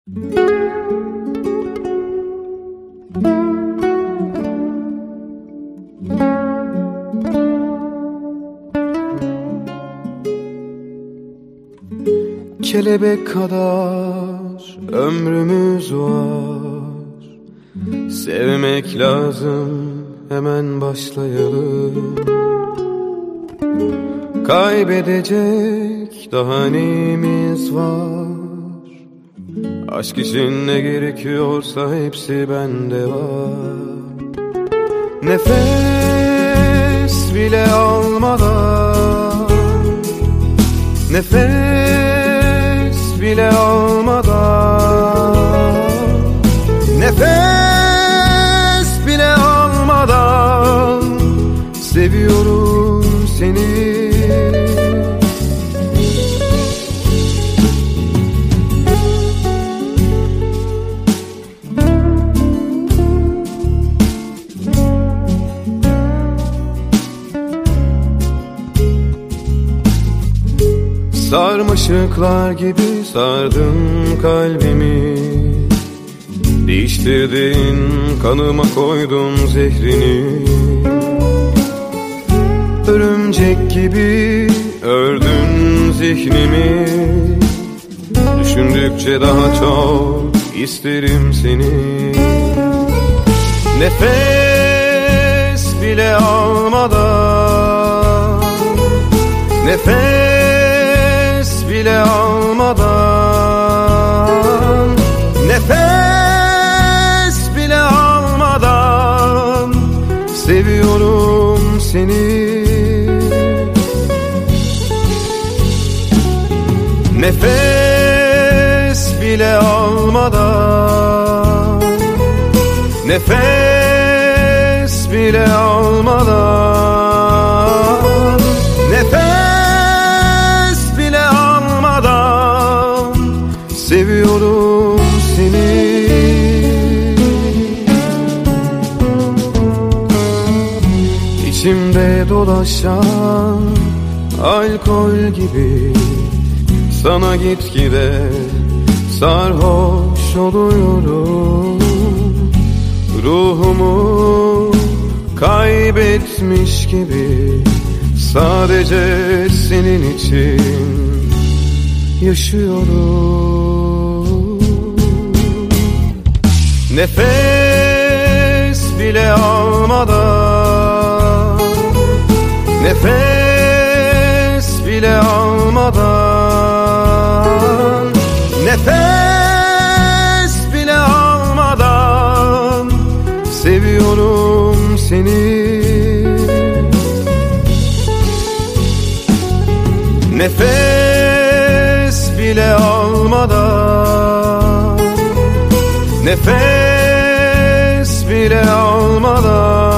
Kelebek kadar ömrümüz var. Sevmek lazım, hemen başlayalım. Kaybedecek daha neyimiz var? Aşk için ne gerekiyorsa hepsi bende var. Nefes bile almadan, nefes bile almadan, nefes bile almadan seviyorum seni. Sarmaşıklar gibi sardın kalbimi, değiştirdin kanıma koydun zehrini. Örümcek gibi ördün zihnimi, düşündükçe daha çok isterim seni. Nefes bile almadan, nefes bile almadan, nefes bile almadan seviyorum seni. Nefes bile almadan, nefes bile almadan, nefes bile almadan seviyorum seni. İçimde dolaşan alkol gibi sana gitgide sarhoş oluyorum. Ruhumu kaybetmiş gibi sadece senin için yaşıyorum. Nefes bile almadan, nefes bile almadan, nefes bile almadan seviyorum seni. Nefes bile almadan, nefes bile almadan